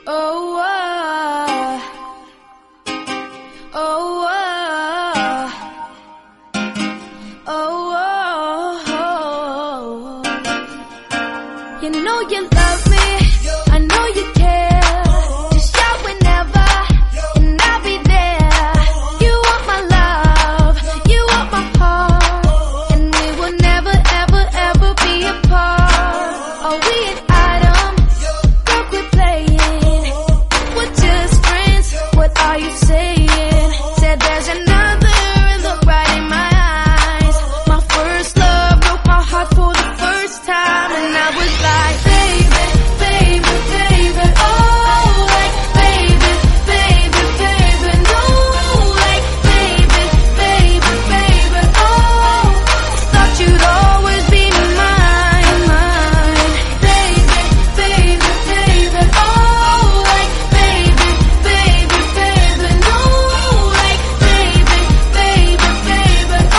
Oh, oh, oh, oh, you know you love me, I know you care. Just shout whenever, and I'll be there. You want my love, you want my heart, and we will never, ever, ever be apart. Are we an item? Don't quit playing. We're just friends, what are you saying? Said there's another, and look right in my eyes. My first love broke my heart for the first time, and I was like, baby, baby, baby, oh, like, baby, baby, baby, no, like, baby, baby, baby, oh, thought you'd always be mine, mine, baby, baby, baby, oh, like, baby, baby, baby, no, like, baby, baby, baby, oh,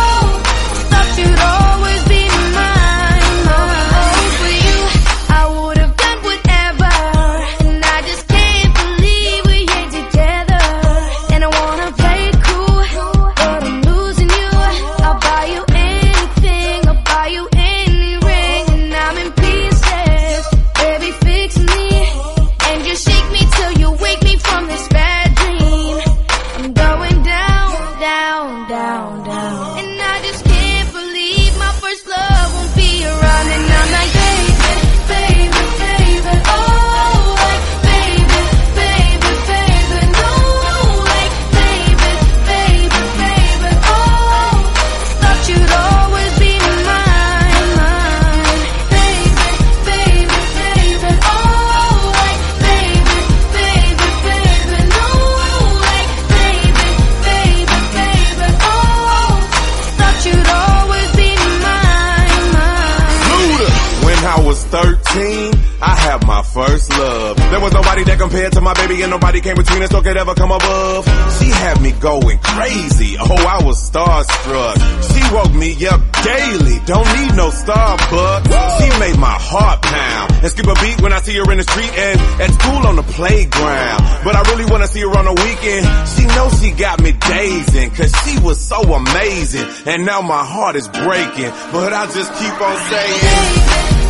thought you'd always be mine, mine. For you, I would have done whatever, and I just can't believe we ain't together. And I wanna play it cool, but I'm losing you. I'll buy you anything, I'll buy you any ring, and I'm in pieces. Baby, fix me, and just shake me till you wake me from this bad dream. I'm going down, down, down, down, and I just can't believe my first love won't be around. And I'm like, baby, baby, baby, oh, like, baby, baby, baby, no, like, baby, baby, baby, oh, thought you'd always be mine, mine, baby, baby, baby, oh, like, baby, baby, baby, no, like, baby, baby, baby, oh, thought you'd always be mine, mine. Luda. When I was 13, I had my first love. There was nobody that compared to my baby, and nobody came between us or could ever come above. She had me going crazy. Oh, I was starstruck. She woke me up daily. Don't need no Starbucks. She made my heart pound and skip a beat when I see her in the street and at school on the playground. But I really wanna see her on the weekend. She knows she got me dazing, cause she was so amazing. And now my heart is breaking, but I just keep on saying,